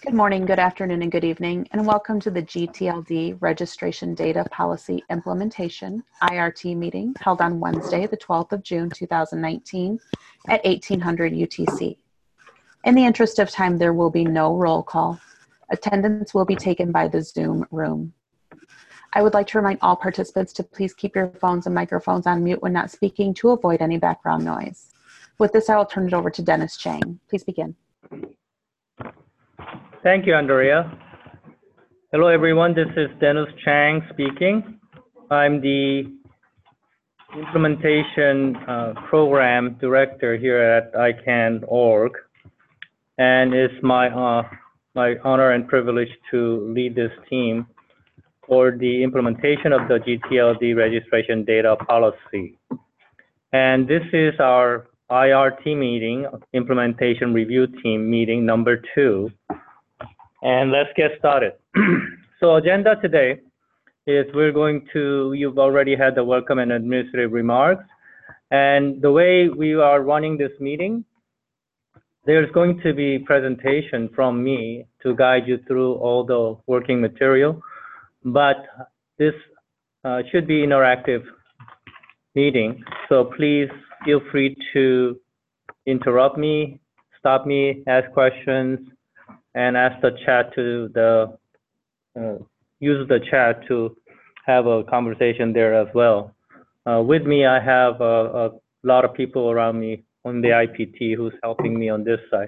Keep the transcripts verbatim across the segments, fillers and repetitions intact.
Good morning, good afternoon, and good evening, and welcome to the G T L D Registration Data Policy Implementation I R T meeting held on Wednesday, the twelfth of June, two thousand nineteen at eighteen hundred U T C. In the interest of time, there will be no roll call. Attendance will be taken by the Zoom room. I would like to remind all participants to please keep your phones and microphones on mute when not speaking to avoid any background noise. With this, I will turn it over to Dennis Chang. Please begin. Thank you, Andrea. Hello, everyone. This is Dennis Chang speaking. I'm the Implementation uh, Program Director here at I CANN dot org, and it's my uh, my honor and privilege to lead this team for the implementation of the G T L D Registration Data Policy. And this is our I R T meeting, Implementation Review Team meeting number two. And let's get started. So agenda today is we're going to, you've already had the welcome and administrative remarks. And the way we are running this meeting, there's going to be presentation from me to guide you through all the working material. But this uh, should be interactive meeting. So please feel free to interrupt me, stop me, ask questions, and ask the chat to the, uh, use the chat to have a conversation there as well. Uh, with me, I have a, a lot of people around me on the I P T who's helping me on this side.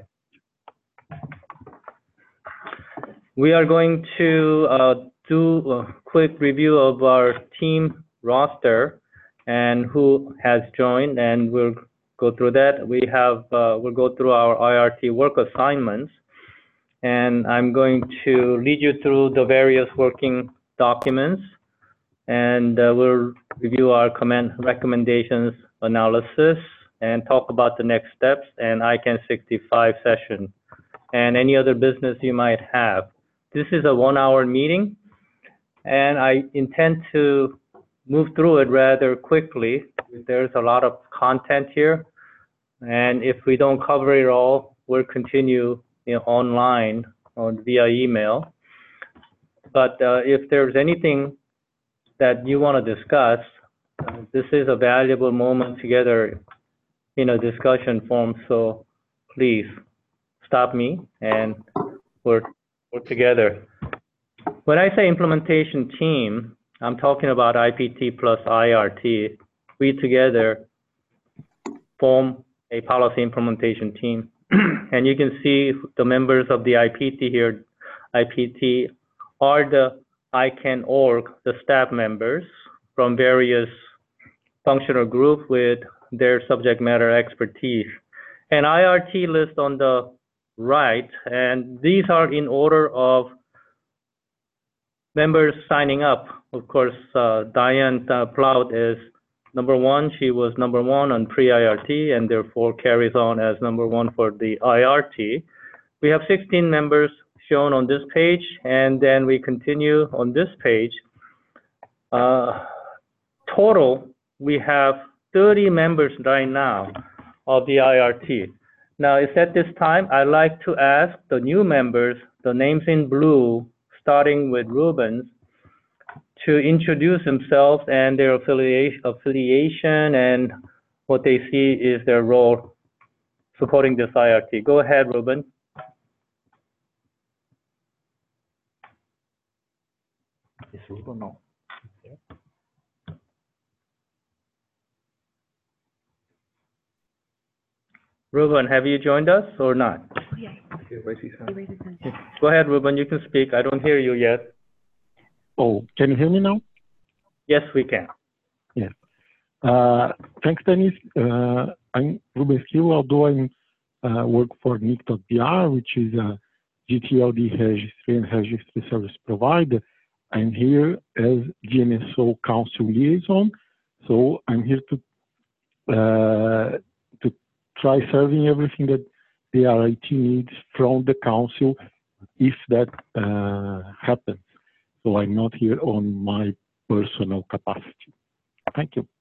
We are going to uh, do a quick review of our team roster and who has joined, and we'll go through that. We have, uh, we'll go through our I R T work assignments. And I'm going to lead you through the various working documents, and uh, we'll review our comment recommendations analysis and talk about the next steps and I CANN sixty-five session and any other business you might have. This is a one hour meeting, and I intend to move through it rather quickly. There's a lot of content here, and if we don't cover it all, we'll continue You know, online or via email. But uh, if there's anything that you want to discuss, uh, this is a valuable moment together in a discussion forum. So please stop me and we're, we're together. When I say implementation team, I'm talking about I P T plus I R T. We together form a policy implementation team. And you can see the members of the I P T here. I P T are the I CANN dot org, the staff members from various functional groups with their subject matter expertise. And I R T list on the right, and these are in order of members signing up. Of course, uh, Diane uh, Plout is number one. She was number one on pre-I R T and therefore carries on as number one for the I R T. We have sixteen members shown on this page, and then we continue on this page. Uh, total, we have thirty members right now of the I R T. Now, it's at this time, I'd like to ask the new members, the names in blue, starting with Rubens, to introduce themselves and their affiliation, affiliation and what they see is their role supporting this I R T. Go ahead, Ruben. Is Ruben no? Ruben, have you joined us or not? Yes. Go ahead, Ruben, you can speak. I don't hear you yet. Oh, can you hear me now? Yes, we can. Yes. Uh, thanks, Dennis. Uh, I'm Ruben Skill, although I uh, work for N I C dot B R, which is a G T L D registry and registry service provider. I'm here as G N S O Council liaison, so I'm here to uh, to try serving everything that the I R T needs from the council, if that uh, happens. So I'm not here on my personal capacity. Thank you.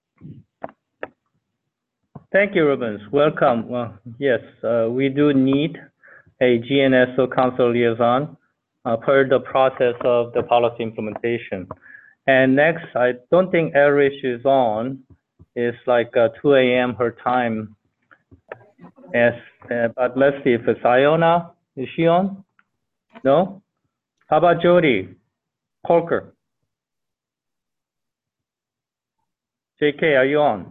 Thank you, Rubens. Welcome. Well, yes, uh, we do need a G N S O Council liaison uh, per the process of the policy implementation. And next, I don't think Erish is on. It's like uh, two A M her time. Yes, uh, but let's see if it's Iona. Is she on? No? How about Jody Corker? J K, are you on?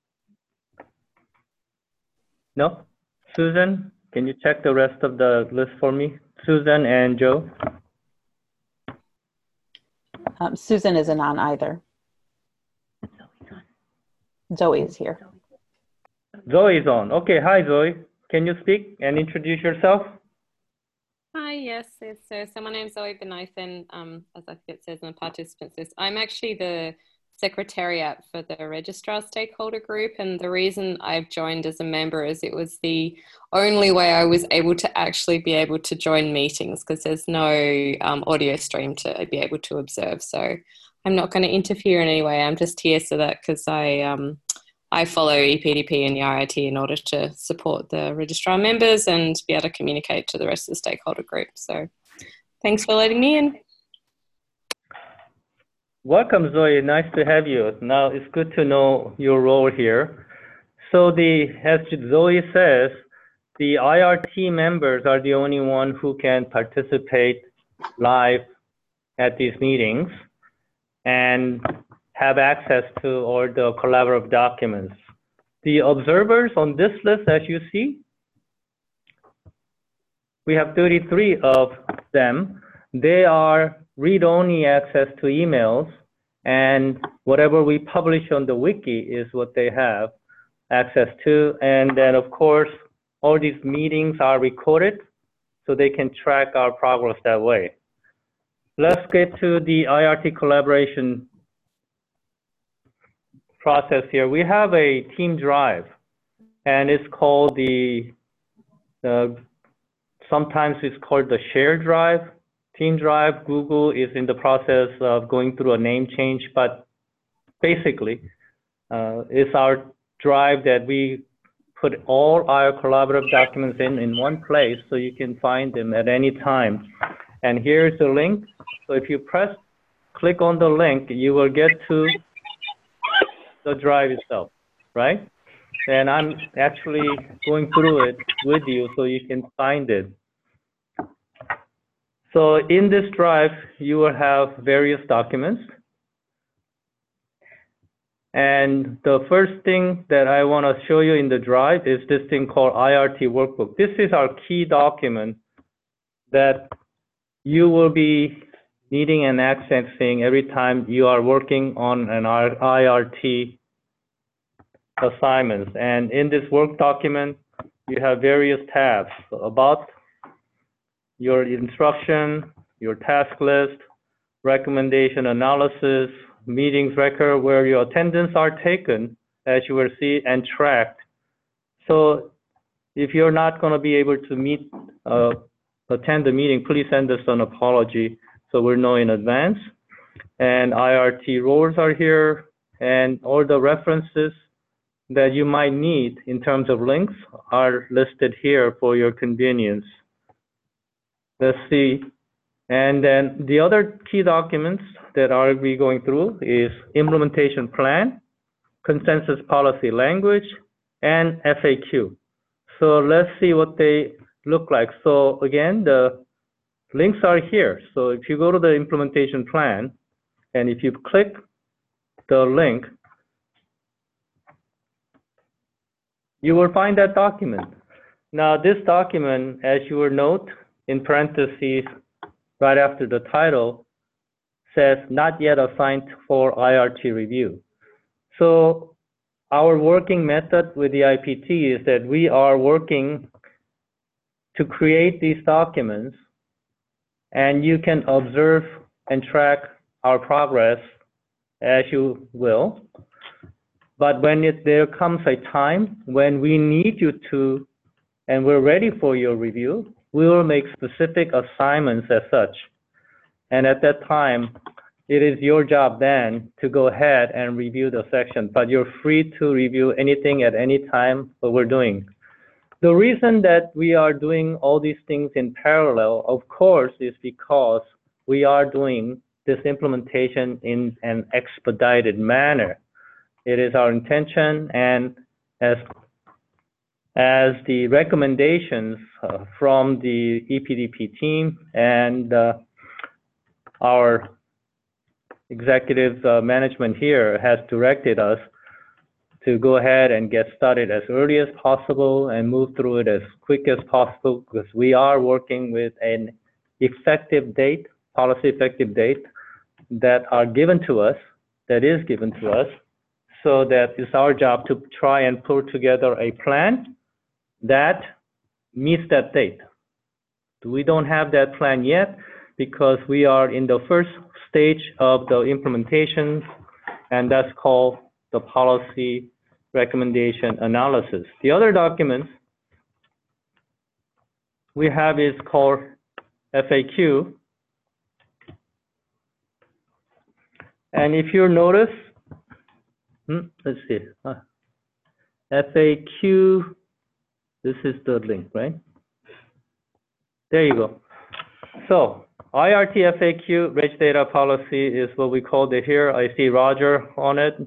No? Susan, can you check the rest of the list for me? Susan and Joe? Um, Susan isn't on either. Zoe is here. Zoe is on. Okay, hi Zoe. Can you speak and introduce yourself? Hi, yes, yes, so, so my name is Zoe Benathan, um, as I think it says in the participants list. I'm actually the secretariat for the registrar stakeholder group, and the reason I've joined as a member is it was the only way I was able to actually be able to join meetings, because there's no um, audio stream to be able to observe. So I'm not going to interfere in any way. I'm just here so that because I um, I follow E P D P and the I R T in order to support the registrar members and be able to communicate to the rest of the stakeholder group. So thanks for letting me in. Welcome, Zoe. Nice to have you. Now, it's good to know your role here. So the, as Zoe says, the I R T members are the only one who can participate live at these meetings and have access to all the collaborative documents. The observers on this list, as you see, we have thirty-three of them. They are read-only access to emails, and whatever we publish on the wiki is what they have access to. And then, of course, all these meetings are recorded, so they can track our progress that way. Let's get to the I R T collaboration process here. We have a team drive, and it's called the, uh, sometimes it's called the shared drive, team drive. Google is in the process of going through a name change, but basically, uh, it's our drive that we put all our collaborative documents in in one place so you can find them at any time. And here's the link. So if you press, click on the link, you will get to the drive itself, right? And I'm actually going through it with you so you can find it. So in this drive, you will have various documents. And the first thing that I want to show you in the drive is this thing called I R T workbook. This is our key document that you will be needing and accessing every time you are working on an I R T assignments. And in this work document, you have various tabs about your instruction, your task list, recommendation analysis, meetings record where your attendance are taken, as you will see, and tracked. So if you're not going to be able to meet, uh, attend the meeting, please send us an apology so we'll know in advance. And I R T roles are here, and all the references that you might need in terms of links are listed here for your convenience. Let's see. And then the other key documents that I'll be going through is implementation plan, consensus policy language, and F A Q. So let's see what they look like. So again, the links are here. So if you go to the implementation plan, and if you click the link, you will find that document. Now this document, as you will note in parentheses right after the title, says not yet assigned for I R T review. So our working method with the I P T is that we are working to create these documents, and you can observe and track our progress as you will. But when it, there comes a time when we need you to, and we're ready for your review, we will make specific assignments as such. And at that time, it is your job then to go ahead and review the section, but you're free to review anything at any time what we're doing. the reason that we are doing all these things in parallel, of course, is because we are doing this implementation in an expedited manner. It is our intention, and as as the recommendations uh, from the E P D P team and uh, our executive uh, management here has directed us to go ahead and get started as early as possible and move through it as quick as possible, because we are working with an effective date, policy effective date that are given to us, that is given to us, so that it's our job to try and put together a plan that meets that date. We don't have that plan yet because we are in the first stage of the implementation, and that's called the policy recommendation analysis. The other documents we have is called F A Q. And if you notice, hmm, let's see, uh, F A Q, this is the link, right? There you go. So I R T F A Q, rich data policy, is what we called it here. I see Roger on it.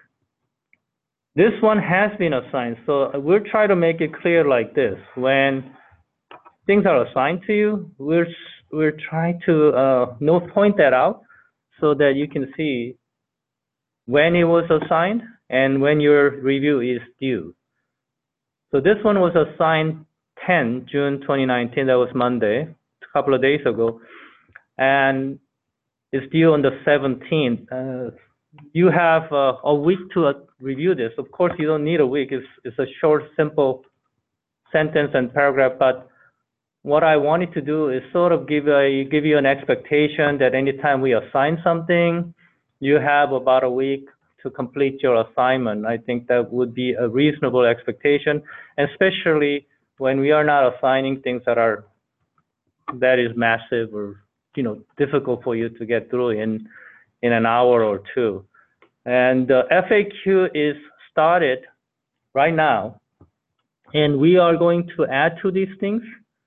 This one has been assigned, so we'll try to make it clear like this. When things are assigned to you, we're, we're trying to uh, note, point that out so that you can see when it was assigned and when your review is due. So this one was assigned ten June twenty nineteen, that was Monday, a couple of days ago, and it's due on the seventeenth. Uh, you have uh, a week to uh, review this. Of course, you don't need a week. It's, it's a short, simple sentence and paragraph, but what I wanted to do is sort of give, a, give you an expectation that anytime we assign something, you have about a week to complete your assignment. I think that would be a reasonable expectation, especially when we are not assigning things that are, that is massive or, you know, difficult for you to get through in, in an hour or two. And the F A Q is started right now, and we are going to add to these things.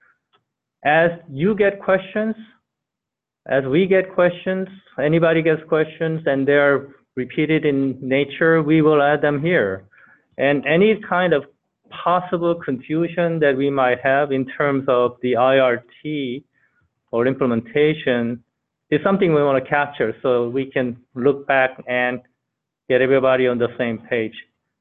As you get questions, as we get questions, anybody gets questions and they're repeated in nature, we will add them here. And any kind of possible confusion that we might have in terms of the I R T or implementation is something we want to capture so we can look back and get everybody on the same page.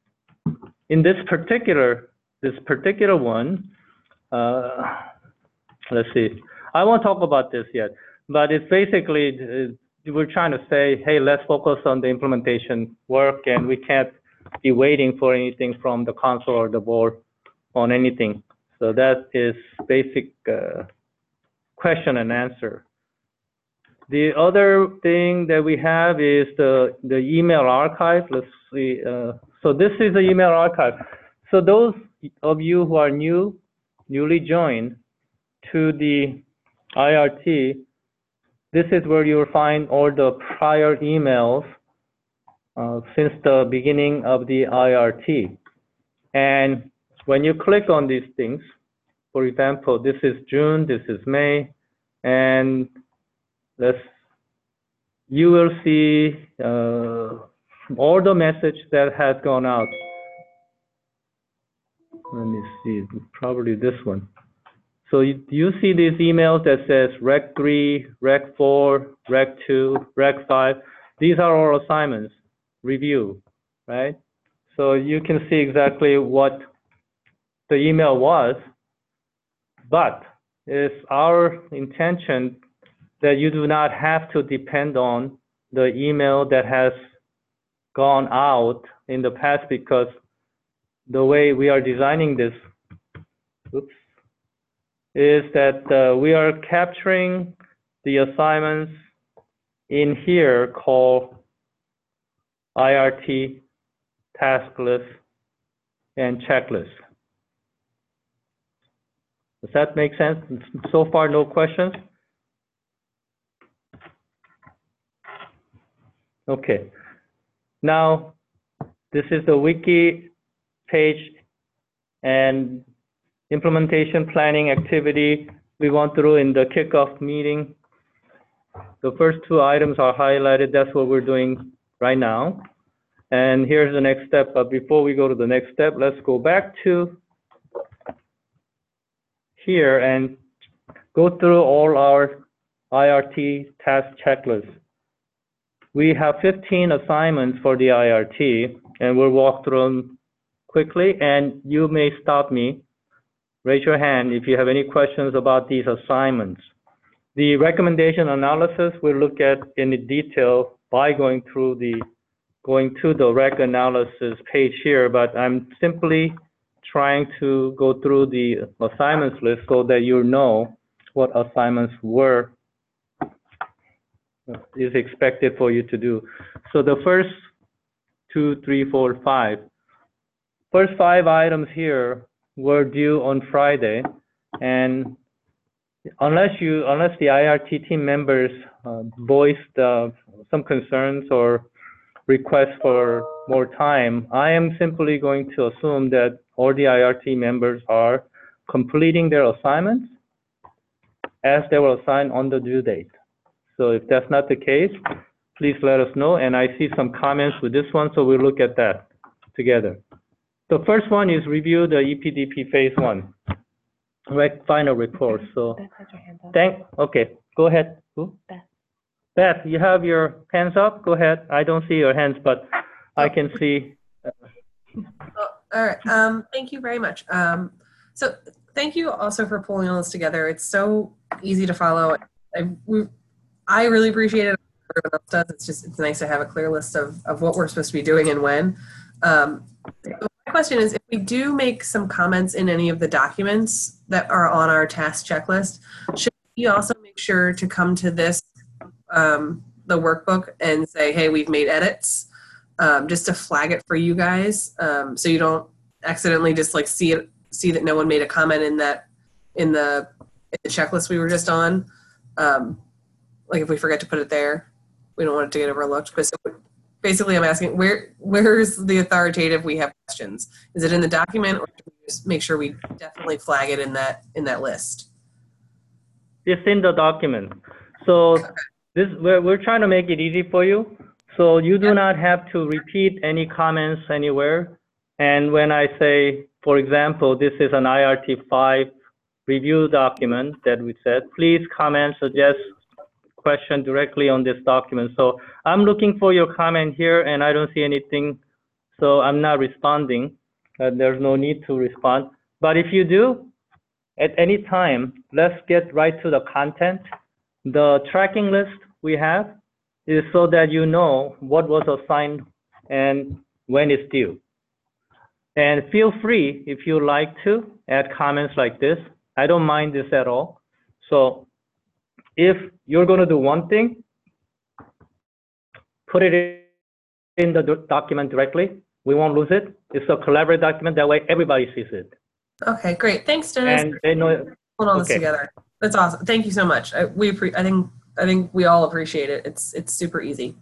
In this particular, this particular one, uh, let's see, I won't talk about this yet, but it's basically, uh, we're trying to say, hey, let's focus on the implementation work, and we can't be waiting for anything from the council or the board on anything. So that is basic uh, question and answer. The other thing that we have is the, the email archive. Let's see. Uh, so this is the email archive. So those of you who are new, newly joined to the I R T, this is where you'll find all the prior emails uh, since the beginning of the I R T. And when you click on these things, for example, this is June, this is May, and let's, you will see uh, all the message that has gone out. Let me see, probably this one. So you, you see these emails that says Rec three, Rec four, Rec two, Rec five. These are all assignments, review, right? So you can see exactly what the email was, but it's our intention that you do not have to depend on the email that has gone out in the past, because the way we are designing this, oops, is that uh, we are capturing the assignments in here called I R T, task list, and checklist. Does that make sense? So far, no questions? Okay. Now, this is the wiki page, and implementation planning activity we went through in the kickoff meeting. The first two items are highlighted. That's what we're doing right now. And here's the next step. But before we go to the next step, let's go back to here and go through all our I R T task checklists. We have fifteen assignments for the I R T, and we'll walk through them quickly, and you may stop me. Raise your hand if you have any questions about these assignments. The recommendation analysis we'll look at in detail by going through the going to the rec analysis page here, but I'm simply trying to go through the assignments list so that you know what assignments were is expected for you to do. So the first two, three, four, five. First five items here were due on Friday, and unless you, unless the I R T team members uh, voiced uh, some concerns or requests for more time, I am simply going to assume that all the I R T members are completing their assignments as they were assigned on the due date. So if that's not the case, please let us know. And I see some comments with this one, so we'll look at that together. The first one is review the E P D P phase one, right, final report. So thank, okay, go ahead. Who? Beth. Beth, you have your hands up? Go ahead. I don't see your hands, but I can see. Oh, all right. Um, thank you very much. Um, so thank you also for pulling all this together. It's so easy to follow. I, we, I really appreciate it. Everyone else does. It's just, it's nice to have a clear list of, of what we're supposed to be doing and when. Um, so my question is, if we do make some comments in any of the documents that are on our task checklist, should we also make sure to come to this, um, the workbook, and say, hey, we've made edits, um, just to flag it for you guys, um, so you don't accidentally just like see it, see that no one made a comment in that, in the, in the checklist we were just on. Um, like if we forget to put it there, we don't want it to get overlooked. But so basically I'm asking, where where's the authoritative we have questions? Is it in the document, or do we just make sure we definitely flag it in that in that list? It's in the document. So Okay. this we're, we're trying to make it easy for you. So you do Yep. not have to repeat any comments anywhere. And when I say, for example, this is an I R T five review document that we said, please comment, suggest question directly on this document. So I'm looking for your comment here, and I don't see anything, so I'm not responding. Uh, there's no need to respond. But if you do, at any time, let's get right to the content. The tracking list we have is so that you know what was assigned and when it's due. And feel free, if you like to, add comments like this. I don't mind this at all. So if you're going to do one thing, put it in the document directly. We won't lose it. It's a collaborative document. That way, everybody sees it. Okay, great. Thanks, Dennis. And they know. Put all this Okay. together. That's awesome. Thank you so much. I, we appre- I think I think we all appreciate it. It's it's super easy.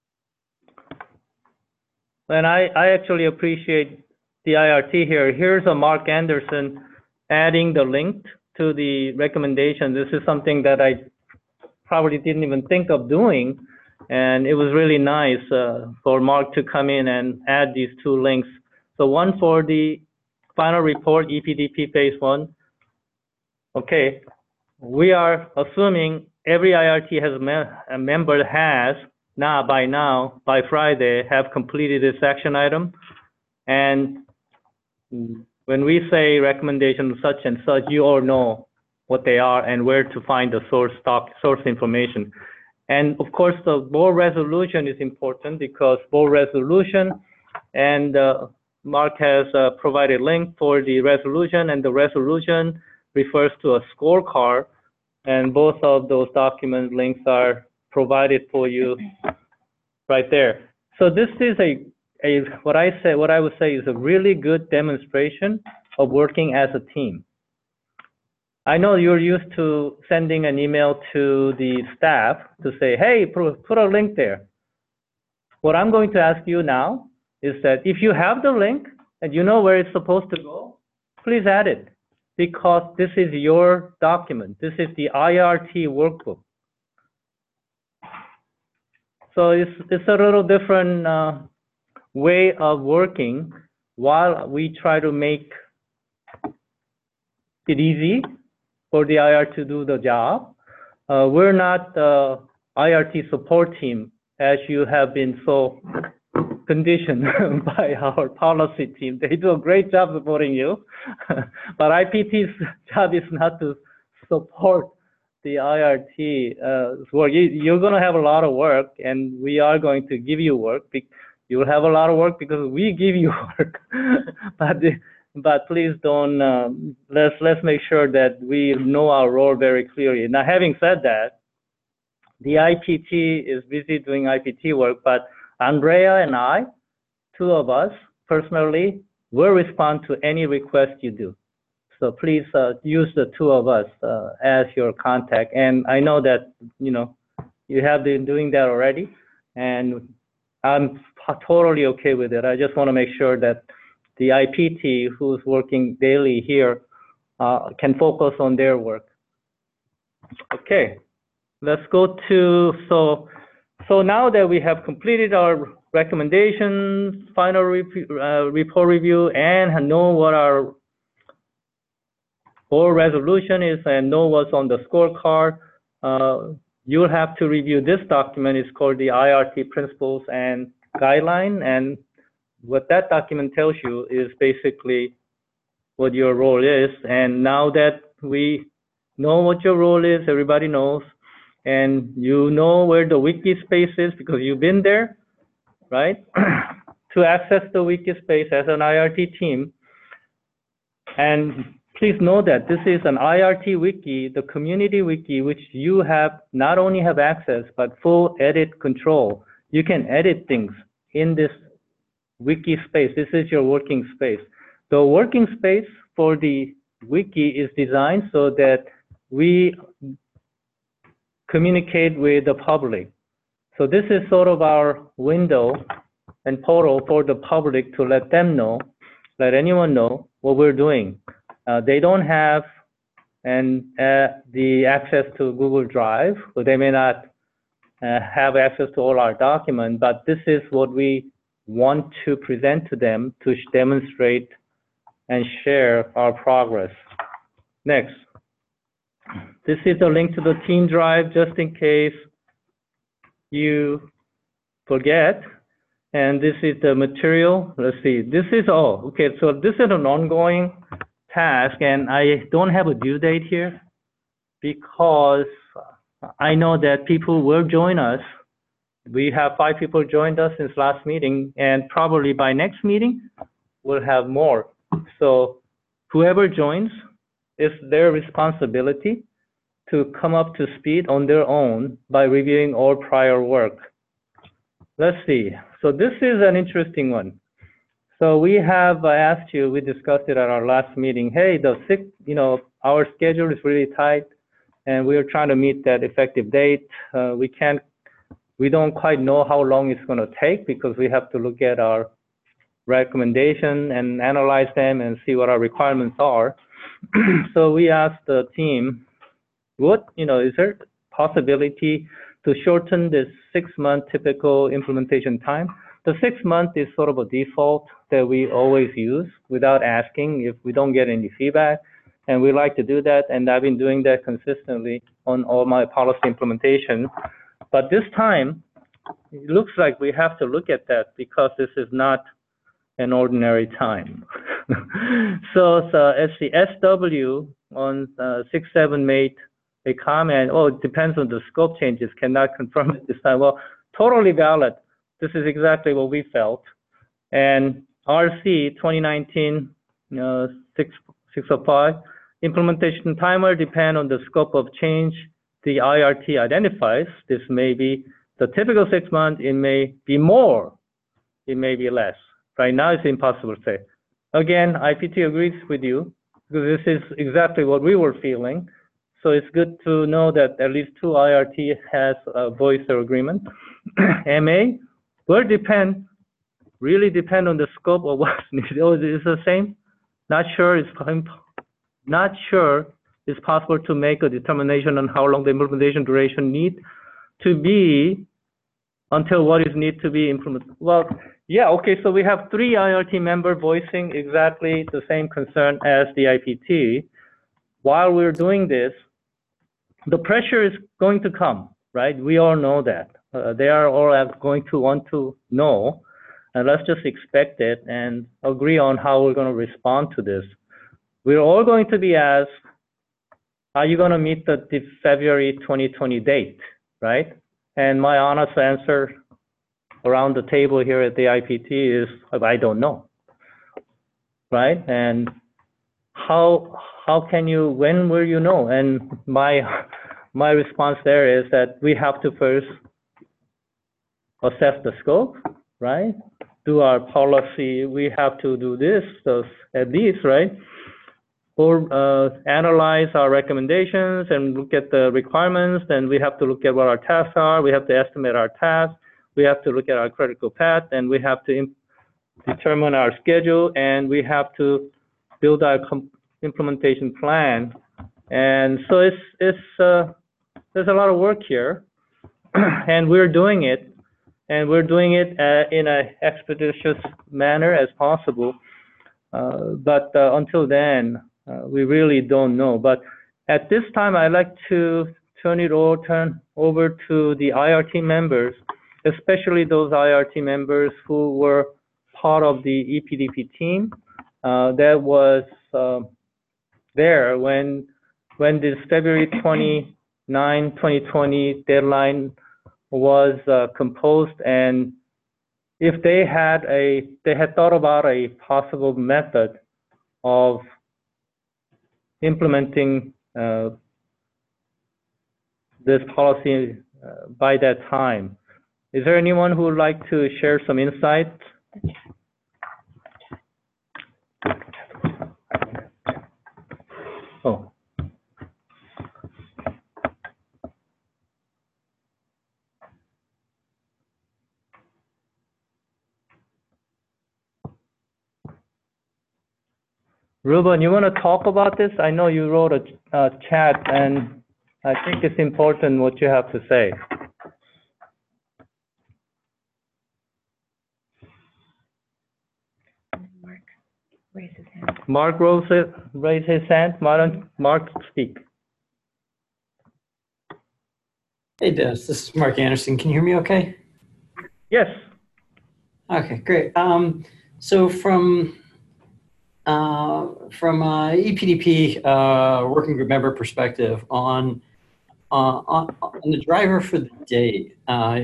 And I, I actually appreciate the I R T here. Here's a Mark Anderson adding the link to the recommendation. This is something that I probably didn't even think of doing. And it was really nice uh, for Mark to come in and add these two links. So one for the final report, E P D P phase one. Okay, we are assuming every I R T has me a member has now, by now, by Friday, have completed this action item. And when we say recommendation such and such, you all know what they are and where to find the source stock, source information. And of course, the board resolution is important because board resolution, and uh, Mark has uh, provided link for the resolution, and the resolution refers to a scorecard, and both of those document links are provided for you right there. So this is a, a what I say, what I would say is a really good demonstration of working as a team. I know you're used to sending an email to the staff to say, hey, put a link there. What I'm going to ask you now is that if you have the link and you know where it's supposed to go, please add it. because this is your document. This is the I R T workbook. So it's, it's a little different uh, way of working while we try to make it easy for the I R to do the job. Uh, we're not the I R T support team, as you have been so conditioned by our policy team. They do a great job supporting you, but I P T's job is not to support the I R T uh, work. You, you're going to have a lot of work, and we are going to give you work. You'll have a lot of work because we give you work. but but please don't. Um, let's let's make sure that we know our role very clearly. Now, having said that, the I P T is busy doing I P T work, but Andrea and I, two of us personally, will respond to any request you do. So please uh, use the two of us uh, as your contact. And I know that, you know, you have been doing that already, and I'm totally okay with it. I just want to make sure that the I P T who's working daily here uh, can focus on their work. Okay, let's go to, so, so now that we have completed our recommendations, final rep uh, report review, and know what our board resolution is and know what's on the scorecard, uh, you'll have to review this document. It's called the I R T Principles and Guideline. And what that document tells you is basically what your role is. And now that we know what your role is, everybody knows, and you know where the wiki space is because you've been there, right? To access the wiki space as an I R T team. And please know that this is an I R T wiki, the community wiki, which you have not only have access, but full edit control. You can edit things in this wiki space. This is your working space. The working space for the wiki is designed so that we communicate with the public. So this is sort of our window and portal for the public to let them know, let anyone know what we're doing. Uh, they don't have and uh, the access to Google Drive, or they may not uh, have access to all our documents, but this is what we want to present to them to demonstrate and share our progress. Next. This is a link to the Team Drive, just in case you forget. And this is the material. Let's see. This is all. Oh, okay, so this is an ongoing task, and I don't have a due date here because I know that people will join us. We have five people joined us since last meeting, and probably by next meeting, we'll have more. So whoever joins, it's their responsibility to come up to speed on their own by reviewing all prior work. Let's see. So this is an interesting one. So we have uh, asked you, we discussed it at our last meeting, hey, the six, you know, our schedule is really tight, and we're trying to meet that effective date. Uh, we can't, we don't quite know how long it's going to take because we have to look at our recommendation and analyze them and see what our requirements are. So we asked the team, what, you know, is there possibility to shorten this six-month typical implementation time? The six month is sort of a default that we always use without asking if we don't get any feedback. And we like to do that. And I've been doing that consistently on all my policy implementation. But this time, it looks like we have to look at that because this is not an ordinary time. So, so as the S W on uh, six seven made a comment, oh, it depends on the scope changes, cannot confirm it this time. Well, totally valid. This is exactly what we felt. And R C twenty nineteen uh, six oh five, implementation timer depend on the scope of change the I R T identifies. This may be the typical six months, it may be more, it may be less. Right now, it's impossible to say. Again, I P T agrees with you because this is exactly what we were feeling. So it's good to know that at least two I R T has uh, voiced their agreement. M A will depend, really depend on the scope of what's needed. Oh, is it the same? Not sure. It's not sure it's possible to make a determination on how long the implementation duration need to be until what is need to be implemented. Well, yeah, okay, so we have three I R T members voicing exactly the same concern as the I P T. While we're doing this, the pressure is going to come, right? We all know that. Uh, they are all going to want to know, and let's just expect it and agree on how we're going to respond to this. We're all going to be asked, are you going to meet the, the February twenty twenty date, right? And my honest answer around the table here at the I P T is, I don't know, right? And how how can you, when will you know? And my my response there is that we have to first assess the scope, right? Do our policy, we have to do this, so at least, right? Or uh, analyze our recommendations and look at the requirements. Then we have to look at what our tasks are. We have to estimate our tasks. We have to look at our critical path, and we have to determine our schedule, and we have to build our implementation plan. And so it's it's uh, there's a lot of work here, and we're doing it, and we're doing it uh, in an expeditious manner as possible. Uh, but uh, until then, uh, we really don't know. But at this time, I'd like to turn it over, turn over to the I R T members, especially those I R T members who were part of the E P D P team uh, that was uh, there when when this February twenty-ninth, twenty twenty deadline was uh, composed, and if they had a they had thought about a possible method of implementing uh, this policy uh, by that time. Is there anyone who would like to share some insights? Oh. Ruben, you want to talk about this? I know you wrote a uh, chat, and I think it's important what you have to say. Mark raised his hand. Mark rose it, raise his hand. Mark, Mark, speak. Hey, Dennis, this is Mark Anderson. Can you hear me okay? Yes. Okay, great. Um, so from uh, from a E P D P uh, working group member perspective on, uh, on on the driver for the date, uh,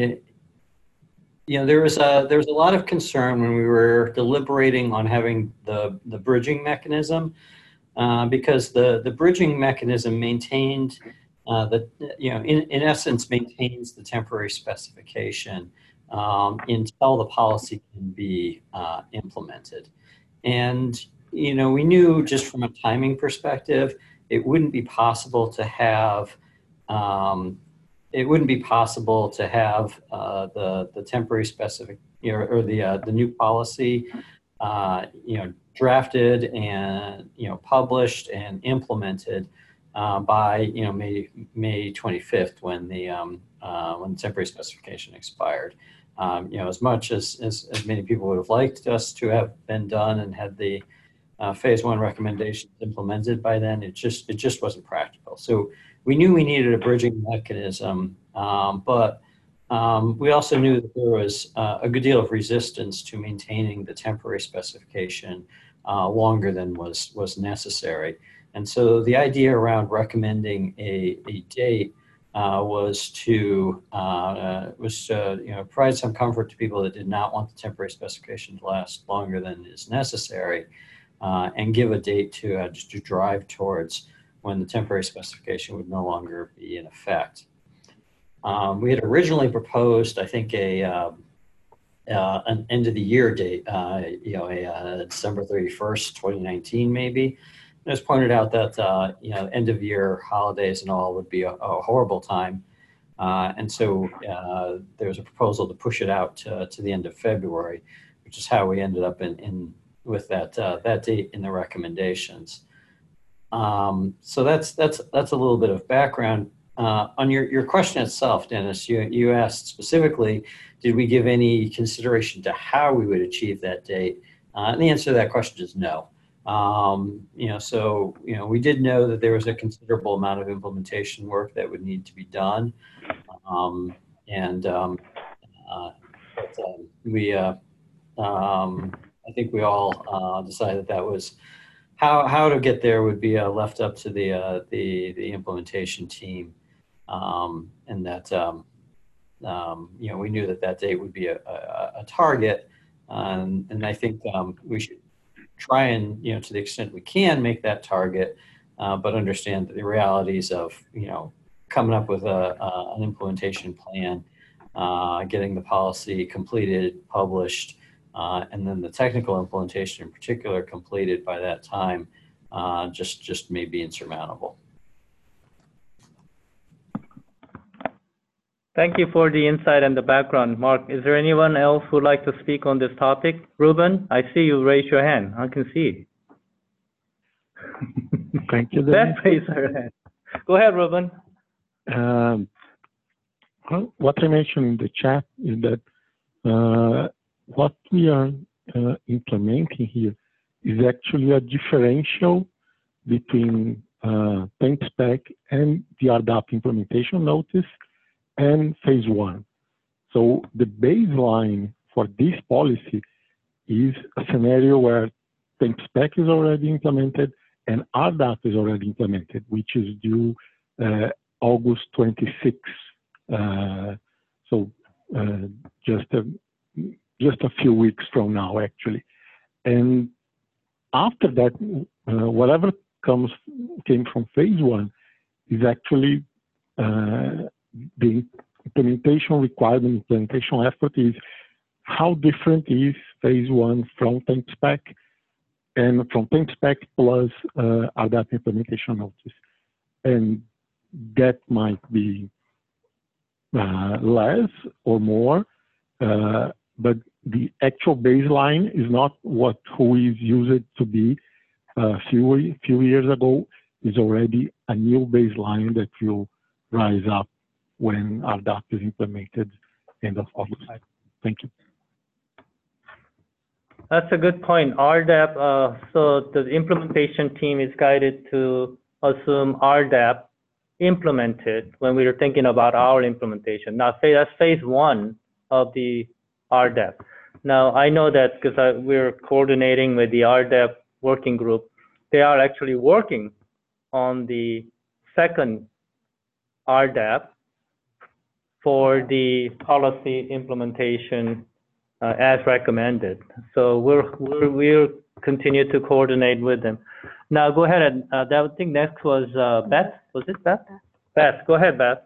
you know, there was a there was a lot of concern when we were deliberating on having the the bridging mechanism, uh, because the the bridging mechanism maintained uh, the you know in in essence maintains the temporary specification um, until the policy can be uh, implemented. And you know, we knew just from a timing perspective, it wouldn't be possible to have um, it wouldn't be possible to have uh, the the temporary specific you know, or the uh, the new policy uh, you know drafted and you know published and implemented uh, by you know May May twenty-fifth when the um, uh, when the temporary specification expired. Um, you know, as much as, as as many people would have liked us to have been done and had the uh, phase one recommendations implemented by then, it just it just wasn't practical. So we knew we needed a bridging mechanism, um, but um, we also knew that there was uh, a good deal of resistance to maintaining the temporary specification uh, longer than was was necessary. And so the idea around recommending a, a date uh, was to uh, was to, you know provide some comfort to people that did not want the temporary specification to last longer than is necessary, uh, and give a date to uh, just to drive towards when the temporary specification would no longer be in effect. Um, we had originally proposed, I think, a uh, uh, an end of the year date, uh, you know, a uh, December thirty-first, twenty nineteen, maybe. It was pointed out that uh, you know end of year holidays and all would be a, a horrible time, uh, and so uh, there was a proposal to push it out to, to the end of February, which is how we ended up in, in with that uh, that date in the recommendations. um, so that's that's that's a little bit of background. Uh, on your, your question itself, Dennis, you, you asked specifically, did we give any consideration to how we would achieve that date? Uh, and the answer to that question is no. Um, you know, so, you know, we did know that there was a considerable amount of implementation work that would need to be done. Um, and um, uh, but, um, we, uh, um, I think we all uh, decided that was how, how to get there would be uh, left up to the, uh, the, the implementation team. Um, and that, um, um, you know, we knew that that date would be a, a, a target. Um, and I think um, we should try and, you know, to the extent we can make that target, uh, but understand that the realities of, you know, coming up with a, a, an implementation plan, uh, getting the policy completed, published, uh, and then the technical implementation in particular completed by that time, uh, just, just may be insurmountable. Thank you for the insight and the background. Mark, is there anyone else who would like to speak on this topic? Ruben, I see you raise your hand. I can see. Thank you. Beth raised her hand. Go ahead, Ruben. Um, what I mentioned in the chat is that uh, what we are uh, implementing here is actually a differential between uh, temp spec and the R D A P implementation notice and phase one. So the baseline for this policy is a scenario where temp spec is already implemented and R D A P is already implemented, which is due uh, August twenty-sixth. Uh, so uh, just a just a few weeks from now, actually. And after that, uh, whatever comes came from phase one is actually uh, the implementation requirement, implementation effort is how different is phase one from temp spec and from temp spec plus uh, R D A P implementation notice. And that might be uh, less or more, uh, but the actual baseline is not what who is used to be a few, few years ago, is already a new baseline that will rise up when R D A P is implemented end of August. Thank you. That's a good point. R D A P, uh, so the implementation team is guided to assume R D A P implemented when we were thinking about our implementation. Now, say that's phase one of the R D A P. Now, I know that because we're coordinating with the R D A P working group, they are actually working on the second R D A P for the policy implementation uh, as recommended. So we'll, we'll, we'll continue to coordinate with them. Now go ahead and uh, I think next was uh, Beth. Was it Beth? Beth? Beth, go ahead, Beth.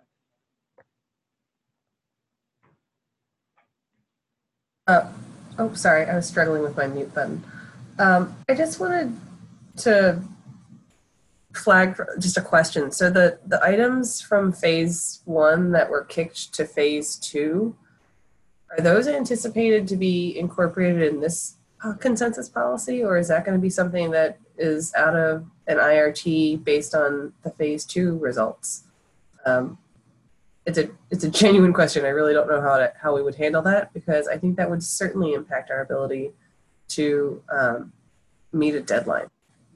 Uh, oh, sorry, I was struggling with my mute button. Um, I just wanted to flag for just a question. So the, the items from phase one that were kicked to phase two, are those anticipated to be incorporated in this uh, consensus policy, or is that going to be something that is out of an I R T based on the phase two results? Um, it's a it's a genuine question. I really don't know how to how we would handle that, because I think that would certainly impact our ability to um, meet a deadline.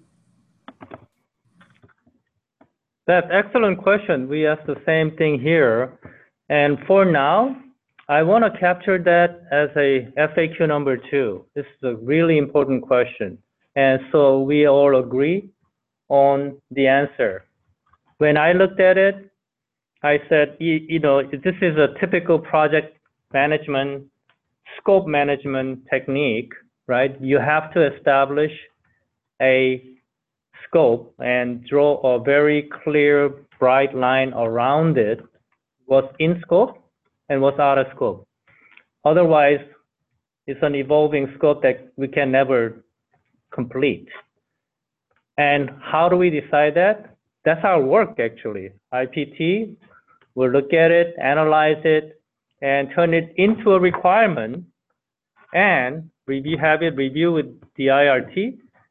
That's excellent question. We asked the same thing here. And for now, I want to capture that as a F A Q number two. This is a really important question. And so we all agree on the answer. When I looked at it, I said, you, you know, this is a typical project management, scope management technique, right? You have to establish a scope and draw a very clear, bright line around it, what's in scope and what's out of scope. Otherwise, it's an evolving scope that we can never complete. And how do we decide that? That's our work, actually. I P T will look at it, analyze it, and turn it into a requirement, and review, have it review with the I R T,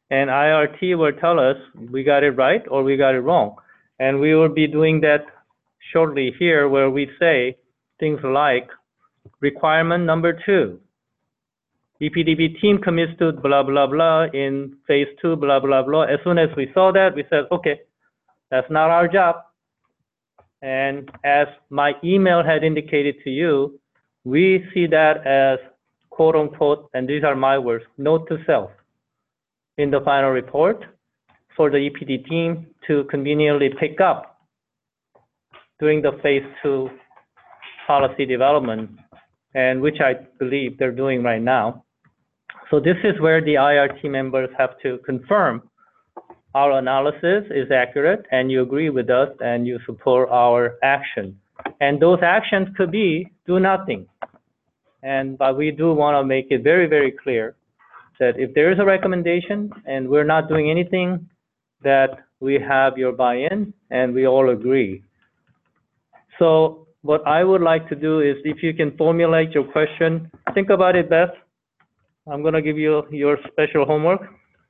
and I R T will tell us we got it right or we got it wrong. And we will be doing that shortly here, where we say things like requirement number two, E P D P team commits to blah, blah, blah in phase two, blah, blah, blah. As soon as we saw that, we said, okay, that's not our job. And as my email had indicated to you, we see that as quote unquote, and these are my words, note to self in the final report for the E P D team to conveniently pick up during the phase two policy development, and which I believe they're doing right now. So this is where the I R T members have to confirm our analysis is accurate and you agree with us and you support our action. And those actions could be do nothing. And but we do want to make it very, very clear that if there is a recommendation and we're not doing anything, that we have your buy-in and we all agree. So what I would like to do is, if you can formulate your question, think about it, Beth. I'm going to give you your special homework.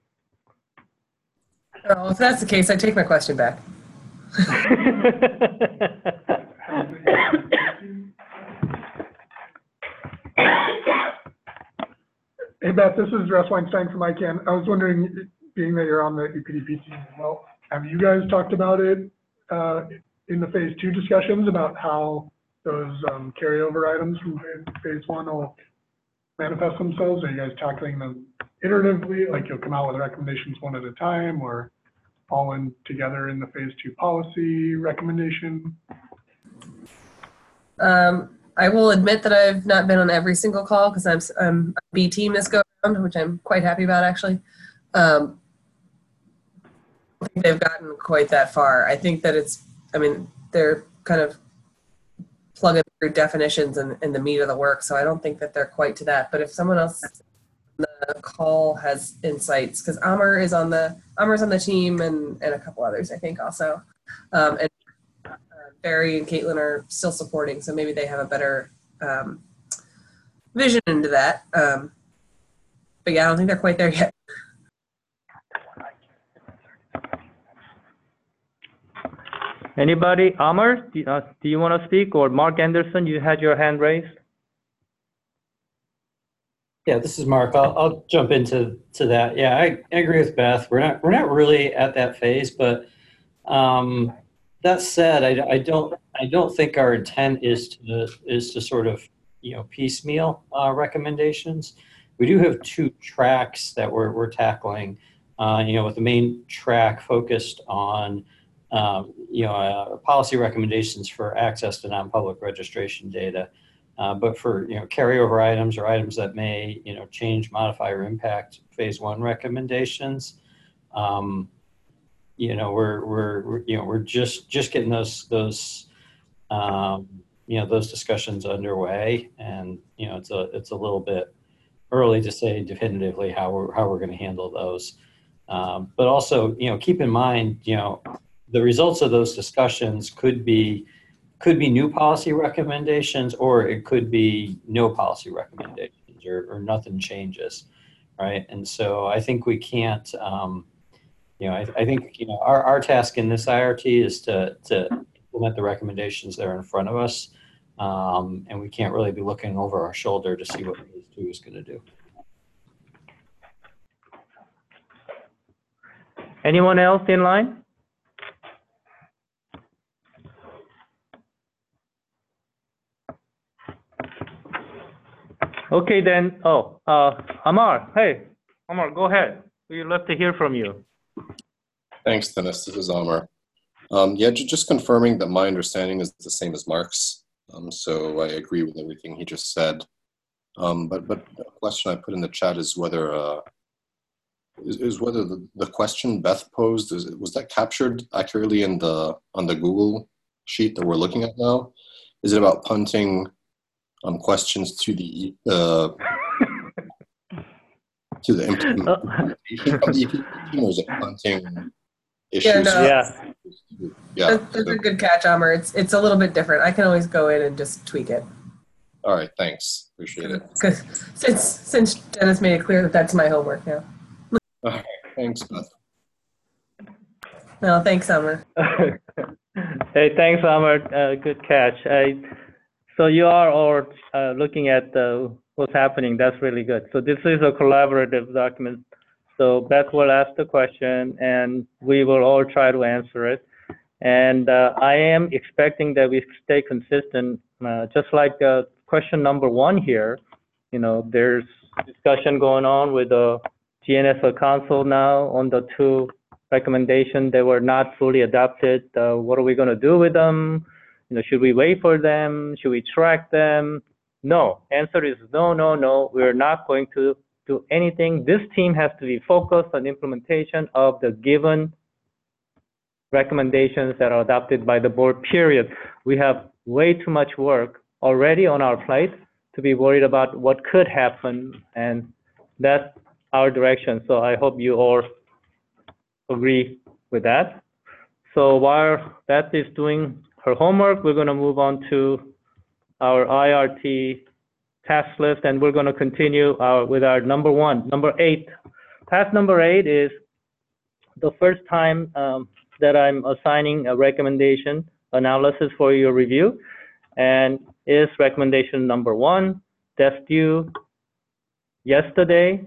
Oh, if that's the case, I take my question back. Hey, Beth, this is Russ Weinstein from I CAN. I was wondering, being that you're on the E P D P team as well, have you guys talked about it uh, in the phase two discussions about how those um, carryover items from phase one will manifest themselves? Are you guys tackling them iteratively, like you'll come out with recommendations one at a time, or all in together in the phase two policy recommendation? Um, I will admit that I've not been on every single call because I'm, I'm a B team this go around, which I'm quite happy about, actually. Um, I don't think they've gotten quite that far. I think that it's, I mean, they're kind of plugging through definitions and, and the meat of the work, so I don't think that they're quite to that. But if someone else on the call has insights, because Amr is on the Amr's on the team and, and a couple others, I think, also. Um, and uh, Barry and Caitlin are still supporting, so maybe they have a better um, vision into that. Um, but yeah, I don't think they're quite there yet. Anybody? Amr, do, uh, do you want to speak? Or Mark Anderson, you had your hand raised. Yeah, this is Mark. I'll, I'll jump into to that. Yeah, I, I agree with Beth. We're not we're not really at that phase, but um, that said, I, I don't I don't think our intent is to is to sort of you know piecemeal uh, recommendations. We do have two tracks that we're we're tackling. Uh, you know, with the main track focused on um, you know uh, policy recommendations for access to non-public registration data. Uh, but for you know carryover items or items that may you know change, modify, or impact phase one recommendations, um, you know we're, we're we're you know we're just just getting those those um, you know those discussions underway, and you know it's a it's a little bit early to say definitively how we're how we're going to handle those. Um, but also you know keep in mind you know the results of those discussions could be. Could be new policy recommendations, or it could be no policy recommendations, or, or nothing changes, right? And so I think we can't, um, you know, I, I think you know our, our task in this I R T is to to implement the recommendations that are in front of us, um, and we can't really be looking over our shoulder to see what phase two is going to do. Anyone else in line? Okay, then. Oh, uh, Amar. Hey, Amar, go ahead. We'd love to hear from you. Thanks, Dennis. This is Amar. Um, yeah, just confirming that my understanding is the same as Mark's. Um, so I agree with everything he just said. Um, but but a question I put in the chat is whether uh, is, is whether the, the question Beth posed is was that captured accurately in the on the Google sheet that we're looking at now? Is it about punting Um, questions to the uh, to the implementation of the E P D P team, or is it hunting issues? Yeah, no, Yeah, yeah. that's, that's a good catch, Amr. It's it's a little bit different. I can always go in and just tweak it. All right, thanks. Appreciate it. Because since since Dennis made it clear that that's my homework now. All right. Thanks, Beth. No, thanks, Summer. Hey, thanks, Amar. Uh, good catch. I, so you are all uh, looking at uh, what's happening. That's really good. So this is a collaborative document. So Beth will ask the question, and we will all try to answer it. And uh, I am expecting that we stay consistent, uh, just like uh, question number one here. You know, there's discussion going on with the G N S O Council now on the two recommendations that were not fully adopted. Uh, what are we going to do with them? You know, should we wait for them? Should we track them? No. Answer is no, no, no. We're not going to do anything. This team has to be focused on implementation of the given recommendations that are adopted by the board, period. We have way too much work already on our plate to be worried about what could happen, and that's our direction. So I hope you all agree with that. So while Beth is doing her homework, we're going to move on to our I R T task list, and we're going to continue our, with our number one, number eight. Task number eight is the first time um, that I'm assigning a recommendation analysis for your review, and is recommendation number one. That's due yesterday.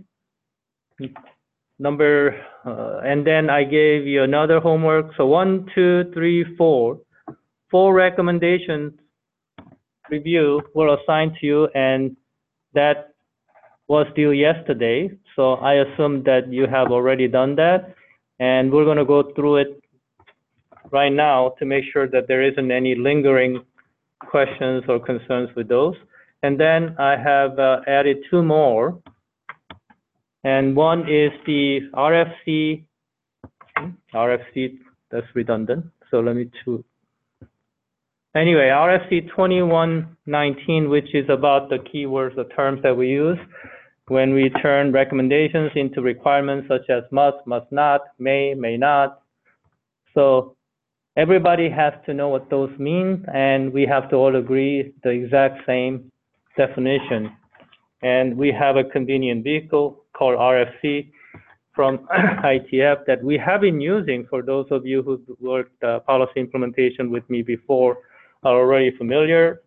Number, uh, and then I gave you another homework. So one, two, three, four, four recommendations review were assigned to you, and that was due yesterday. So I assume that you have already done that, and we're going to go through it right now to make sure that there isn't any lingering questions or concerns with those. And then I have uh, added two more. And one is the R F C, R F C, that's redundant. So let me choose. Anyway, R F C twenty-one nineteen, which is about the keywords, the terms that we use when we turn recommendations into requirements such as must, must not, may, may not. So everybody has to know what those mean, and we have to all agree the exact same definition. And we have a convenient vehicle called R F C from I T F that we have been using. For those of you who worked uh, policy implementation with me before are already familiar.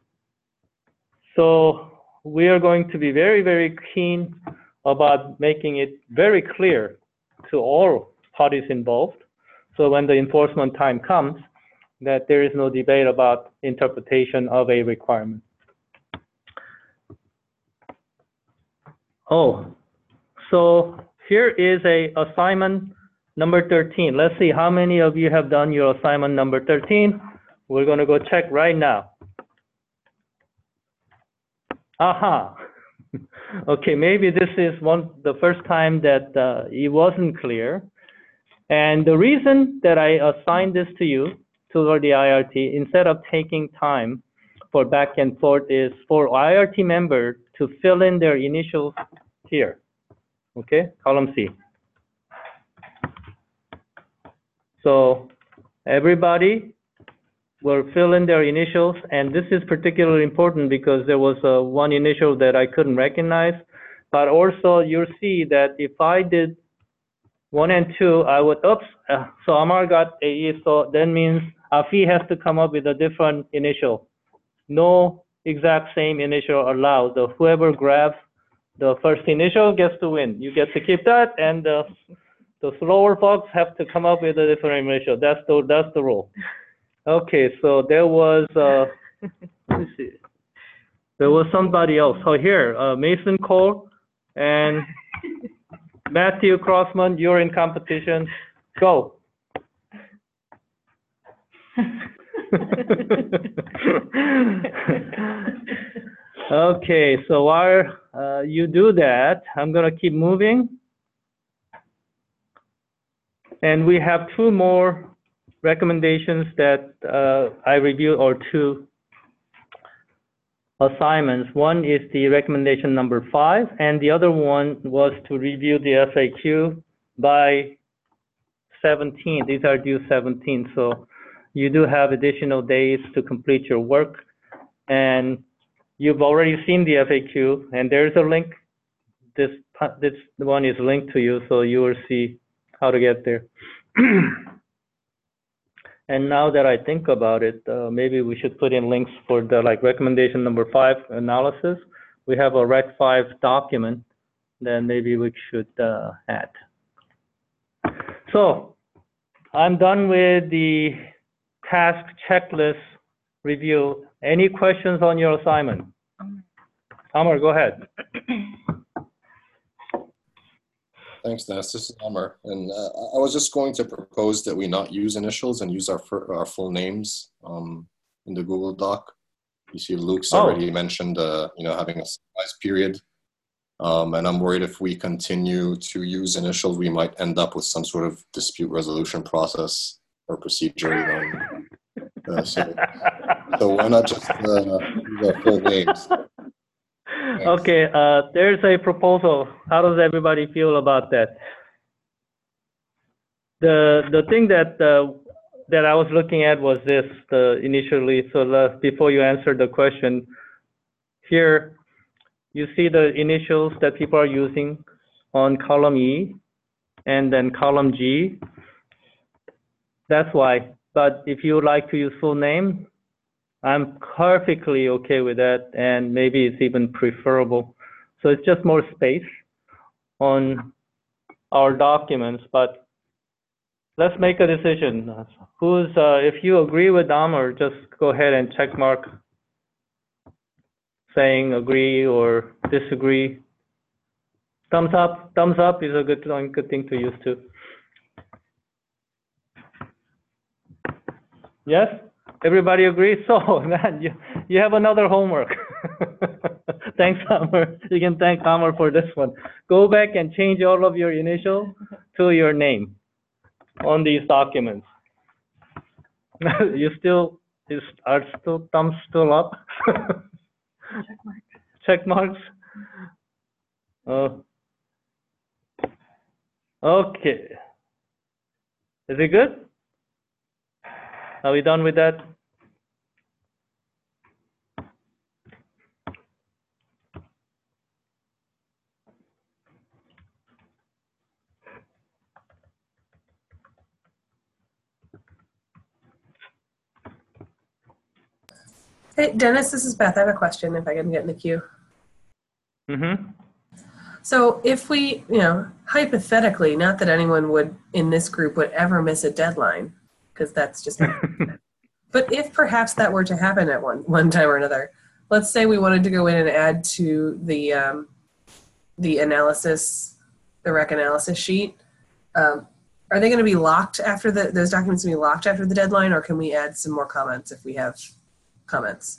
So we are going to be very, very keen about making it very clear to all parties involved. So when the enforcement time comes, that there is no debate about interpretation of a requirement. Oh, so here is a assignment number thirteen. Let's see how many of you have done your assignment number thirteen. We're going to go check right now. Aha. Okay, maybe this is one the first time that uh, it wasn't clear. And the reason that I assigned this to you, toward the I R T, instead of taking time for back and forth, is for I R T member to fill in their initials here. Okay, column C. So everybody will fill in their initials, and this is particularly important because there was uh, one initial that I couldn't recognize, but also you'll see that if I did one and two, I would, oops, uh, so Amar got A E, so that means Afi has to come up with a different initial. No exact same initial allowed. So whoever grabs the first initial gets to win. You get to keep that, and uh, the slower folks have to come up with a different initial. That's the, that's the rule. Okay, so there was, uh, let me see. There was somebody else. So here, uh, Mason Cole and Matthew Crossman, you're in competition. Go. Okay, so while uh, you do that, I'm going to keep moving. And we have two more recommendations that uh, I reviewed, or two assignments. One is the recommendation number five, and the other one was to review the F A Q by seventeen. These are due seventeen, so you do have additional days to complete your work. And you've already seen the F A Q, and there's a link this this one is linked to you, so you will see how to get there. And now that I think about it, uh, maybe we should put in links for the like recommendation number five analysis. We have a rec five document, then maybe we should uh, add. So I'm done with the task checklist review. Any questions on your assignment? Amar, go ahead. Thanks, Dennis. This is Amar. And uh, I was just going to propose that we not use initials and use our, our full names um, in the Google Doc. You see, Luke's already oh. mentioned, uh, you know, having a surprise period. Um, and I'm worried if we continue to use initials, we might end up with some sort of dispute resolution process or procedure. You know? uh, so, so why not just uh, use our full names? Thanks. Okay, uh, there's a proposal. How does everybody feel about that? The the thing that uh, that I was looking at was this the initially. So the, before you answer the question, here you see the initials that people are using on column E and then column G. That's why. But if you would like to use full name, I'm perfectly okay with that, and maybe it's even preferable. So it's just more space on our documents, but let's make a decision. Who's, uh, if you agree with Amar, just go ahead and check mark saying agree or disagree. Thumbs up, thumbs up is a good, good thing to use too. Yes? Everybody agrees? So, man, you, you have another homework. Thanks, Amar. You can thank Amar for this one. Go back and change all of your initial to your name on these documents. You still, is, are still thumbs still up? Check marks. Check marks? Oh. Okay. Is it good? Are we done with that? Hey, Dennis, this is Beth. I have a question if I can get in the queue. Mm-hmm. So if we, you know, hypothetically, not that anyone would in this group would ever miss a deadline, because that's just, but if perhaps that were to happen at one, one time or another, let's say we wanted to go in and add to the, um, the analysis, the rec analysis sheet, um, are they going to be locked after the, those documents going to be locked after the deadline, or can we add some more comments if we have comments?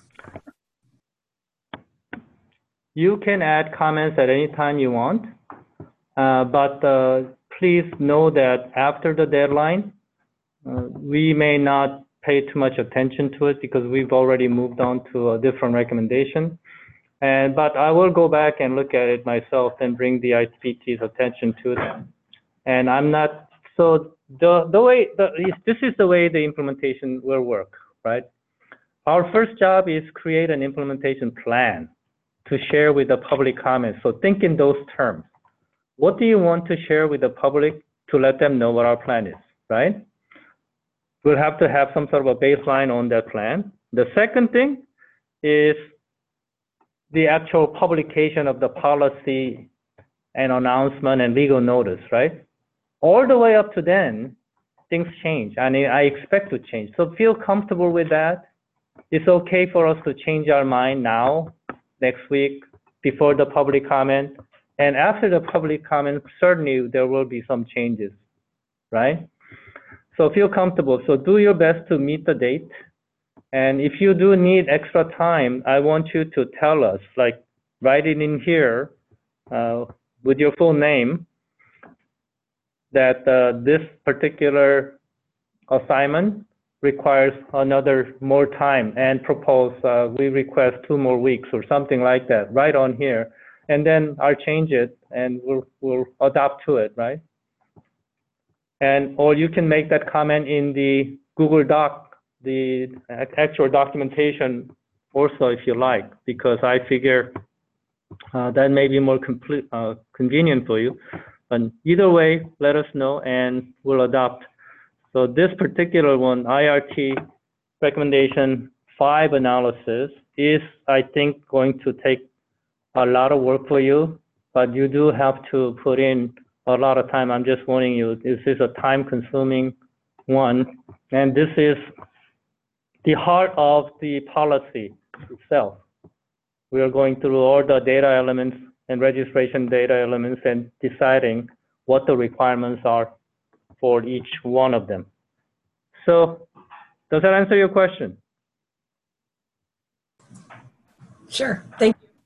You can add comments at any time you want, uh, but uh, please know that after the deadline, uh, we may not pay too much attention to it because we've already moved on to a different recommendation. And but I will go back and look at it myself and bring the I P T's attention to it. And I'm not so the the way the, this is the way the implementation will work, right? Our first job is create an implementation plan to share with the public comments. So think in those terms. What do you want to share with the public to let them know what our plan is, right? We'll have to have some sort of a baseline on that plan. The second thing is the actual publication of the policy and announcement and legal notice, right? All the way up to then, things change. I mean, I expect to change. So feel comfortable with that. It's okay for us to change our mind now, next week, before the public comment. And after the public comment, certainly there will be some changes, right? So feel comfortable. So do your best to meet the date. And if you do need extra time, I want you to tell us, like write it in here uh, with your full name, that uh, this particular assignment requires another more time and propose, uh, we request two more weeks or something like that, right on here. And then I'll change it and we'll, we'll adapt to it, right? And, or you can make that comment in the Google Doc, the actual documentation also if you like, because I figure uh, that may be more complete, uh, convenient for you. But either way, let us know and we'll adopt. So this particular one, I R T recommendation five analysis, is, I think, going to take a lot of work for you, but you do have to put in a lot of time. I'm just warning you, this is a time-consuming one, and this is the heart of the policy itself. We are going through all the data elements and registration data elements and deciding what the requirements are for each one of them. So, does that answer your question? Sure, thank you.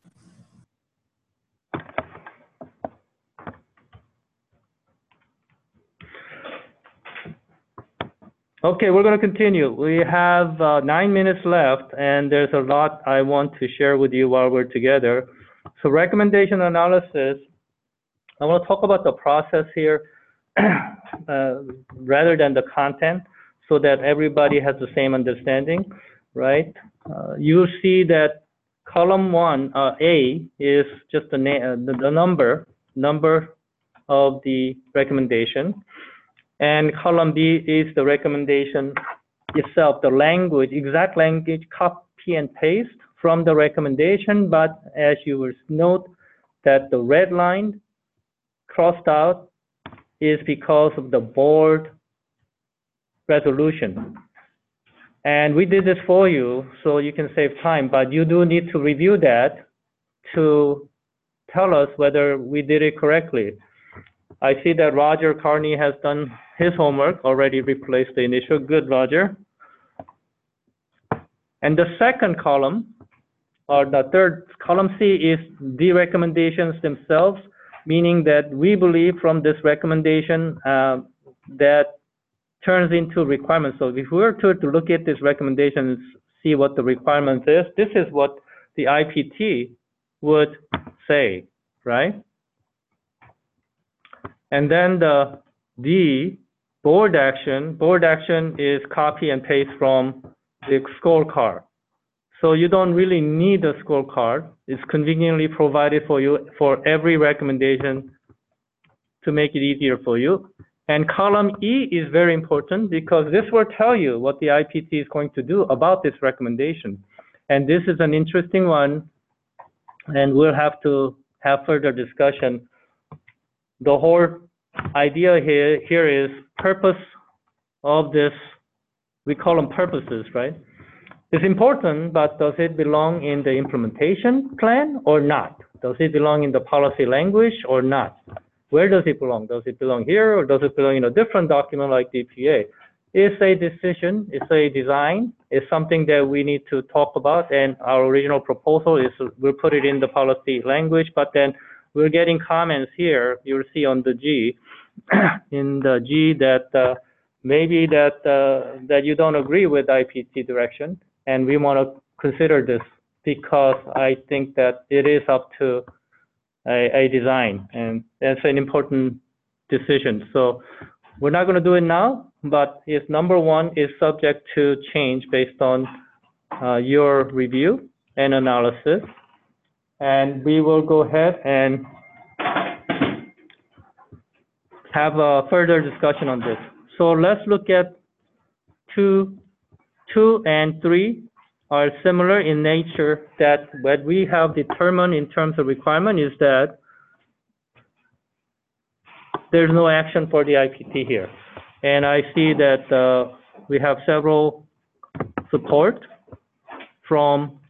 Okay, we're going to continue. We have uh, nine minutes left, and there's a lot I want to share with you while we're together. So recommendation analysis, I want to talk about the process here uh, rather than the content, so that everybody has the same understanding, right? Uh, you'll see that column one, uh, A, is just the, na the, the number, number of the recommendation. And column B is the recommendation itself, the language, exact language, copy and paste from the recommendation. But as you will note that the red line crossed out is because of the board resolution. And we did this for you so you can save time, but you do need to review that to tell us whether we did it correctly. I see that Roger Carney has done his homework, already replaced the initial. Good, Roger. And the second column, or the third, column C, is the recommendations themselves, meaning that we believe from this recommendation uh, that turns into requirements. So if we were to, to look at this recommendation and see what the requirements is, this is what the I P T would say, right? And then the D, board action. Board action is copy and paste from the scorecard. So you don't really need a scorecard. It's conveniently provided for you for every recommendation to make it easier for you. And column E is very important because this will tell you what the I P T is going to do about this recommendation. And this is an interesting one, and we'll have to have further discussion. The whole idea here, here is purpose of this, we call them purposes, right? It's important, but does it belong in the implementation plan or not? Does it belong in the policy language or not? Where does it belong? Does it belong here or does it belong in a different document like D P A? It's a decision, it's a design, it's something that we need to talk about, and our original proposal is we'll put it in the policy language, but then we're getting comments here, you'll see on the G, in the G that uh, maybe that, uh, that you don't agree with I P T direction, and we want to consider this because I think that it is up to a, a design, and that's an important decision. So we're not going to do it now, but if number one is subject to change based on uh, your review and analysis, and we will go ahead and have a further discussion on this. So let's look at two, two and three are similar in nature, that what we have determined in terms of requirement is that there's no action for the I P T here. And I see that uh, we have several support from.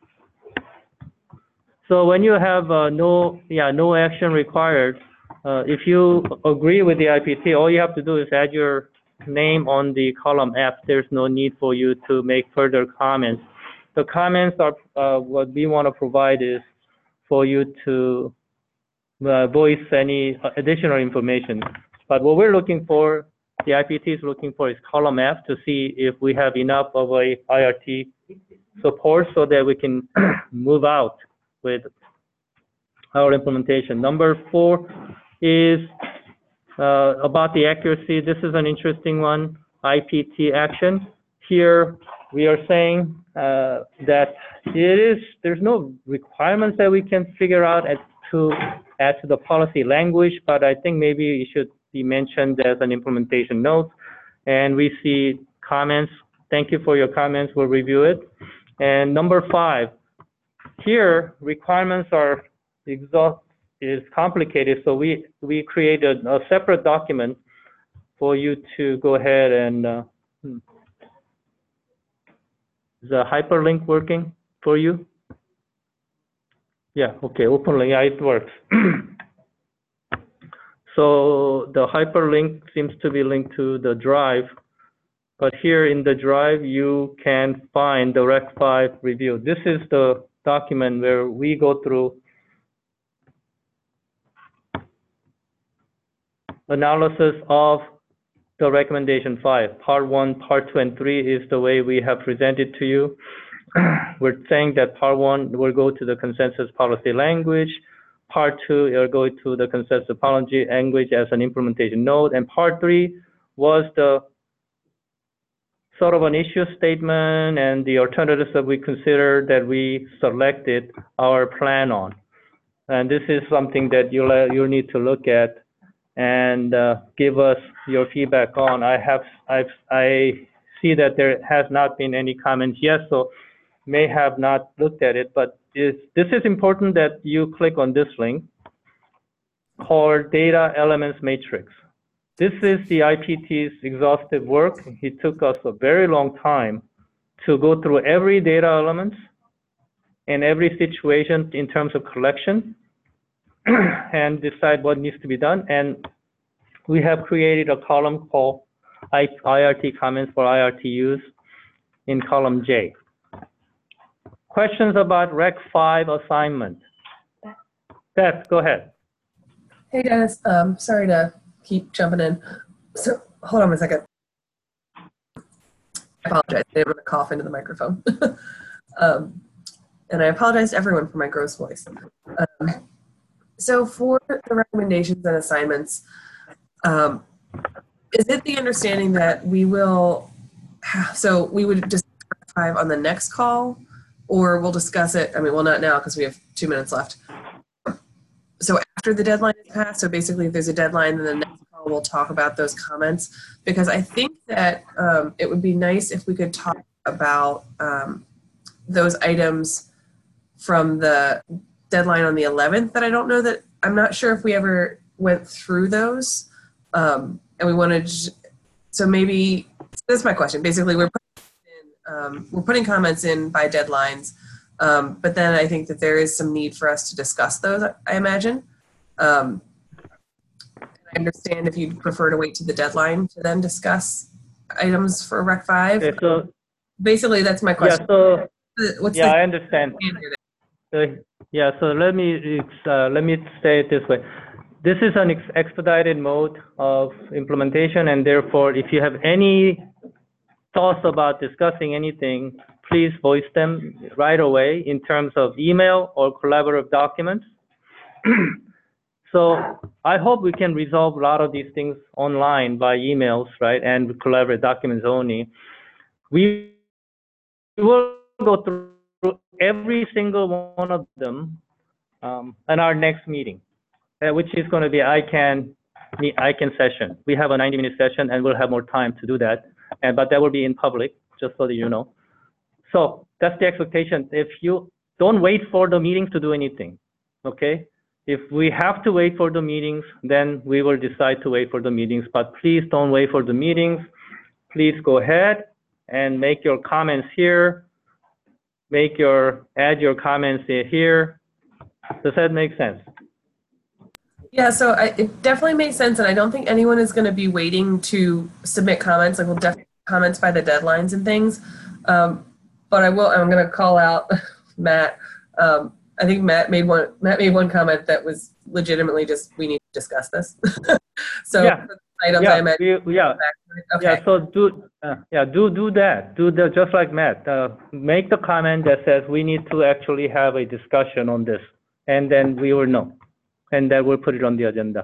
So when you have uh, no, yeah, no action required, uh, if you agree with the I P T, all you have to do is add your name on the column F. There's no need for you to make further comments. The comments are uh, what we want to provide is for you to uh, voice any additional information. But what we're looking for, the I P T is looking for, is column F to see if we have enough of a I R T support so that we can move out with our implementation. Number four is uh, about the accuracy. This is an interesting one, I P T action. Here we are saying uh, that it is, there's no requirements that we can figure out as to add to the policy language, but I think maybe it should be mentioned as an implementation note. And we see comments. Thank you for your comments. We'll review it. And number five, here requirements are exhaust is complicated, so we we created a separate document for you to go ahead and. Uh, hmm. Is the hyperlink working for you? Yeah, okay, openly, yeah, it works. So the hyperlink seems to be linked to the drive, but here in the drive, you can find the Rec five review. This is the document where we go through analysis of the recommendation five. Part one, part two, and three is the way we have presented to you. We're saying that part one will go to the consensus policy language. Part two will go to the consensus policy language as an implementation node. And part three was the sort of an issue statement and the alternatives that we considered that we selected our plan on. And this is something that you'll, you'll need to look at and uh, give us your feedback on. I have, I've, I see that there has not been any comments yet, so may have not looked at it, but is, this is important that you click on this link called Data Elements Matrix. This is the I P T's exhaustive work. It took us a very long time to go through every data element in every situation in terms of collection and decide what needs to be done. And we have created a column called I R T comments for I R T use in column J. Questions about Rec five assignment? Beth, go ahead. Hey Dennis, um, sorry to keep jumping in. So hold on a second. I apologize. I didn't want to cough into the microphone. um, and I apologize to everyone for my gross voice. Um, So for the recommendations and assignments, um, is it the understanding that we will, have, so we would discuss five on the next call, or we'll discuss it, I mean, well, not now because we have two minutes left. So after the deadline is passed, so basically if there's a deadline, then the next call we'll talk about those comments, because I think that um, it would be nice if we could talk about um, those items from the deadline on the eleventh that I don't know that, I'm not sure if we ever went through those. Um, and we wanted, to, so maybe, so that's my question. Basically, we're putting, in, um, we're putting comments in by deadlines, um, but then I think that there is some need for us to discuss those, I imagine. Um, I understand if you'd prefer to wait to the deadline to then discuss items for Rec five. Okay, so, basically, that's my question. Yeah, so, What's yeah the, I understand. Uh, yeah, so let me uh, let me say it this way. This is an ex expedited mode of implementation, and therefore, if you have any thoughts about discussing anything, please voice them right away in terms of email or collaborative documents. So I hope we can resolve a lot of these things online by emails, right, and collaborative documents only. We will go through every single one of them um, in our next meeting, uh, which is going to be I CAN, I CAN session. We have a ninety minute session, and we'll have more time to do that, and but that will be in public, just so that you know. So that's the expectation. If you don't wait for the meetings to do anything, okay? If we have to wait for the meetings, then we will decide to wait for the meetings, but please don't wait for the meetings. Please go ahead and make your comments here. Make your, add your comments here. Does that make sense? Yeah, so I, it definitely makes sense, and I don't think anyone is going to be waiting to submit comments. Like, we'll definitely comments by the deadlines and things. Um, but I will. I'm going to call out Matt. Um, I think Matt made one. Matt made one comment that was legitimately just, we need to discuss this. So yeah, for the items, yeah, I imagine. we, yeah. Okay. Yeah. So do uh, yeah do do that. Do the just like Matt. Uh, make the comment that says we need to actually have a discussion on this, and then we will know. And then we'll put it on the agenda.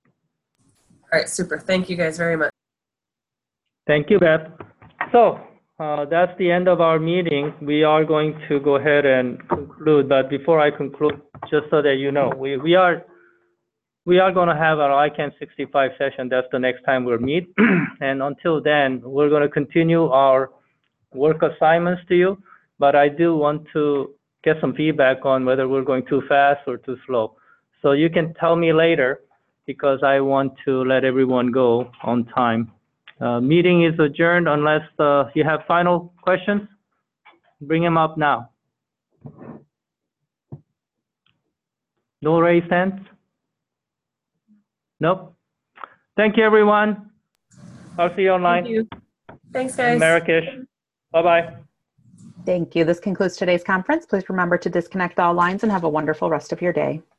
All right, super. Thank you guys very much. Thank you, Beth. So uh, that's the end of our meeting. We are going to go ahead and conclude, but before I conclude, just so that you know, we, we are we are going to have our I CANN sixty-five session. That's the next time we'll meet. And until then, we're going to continue our work assignments to you, but I do want to get some feedback on whether we're going too fast or too slow. So you can tell me later, because I want to let everyone go on time. Uh, meeting is adjourned unless uh, you have final questions. Bring them up now. No raised hands? Nope. Thank you, everyone. I'll see you online. Thank you. Thanks, guys. Marrakesh. Bye-bye. Thank you. This concludes today's conference. Please remember to disconnect all lines and have a wonderful rest of your day.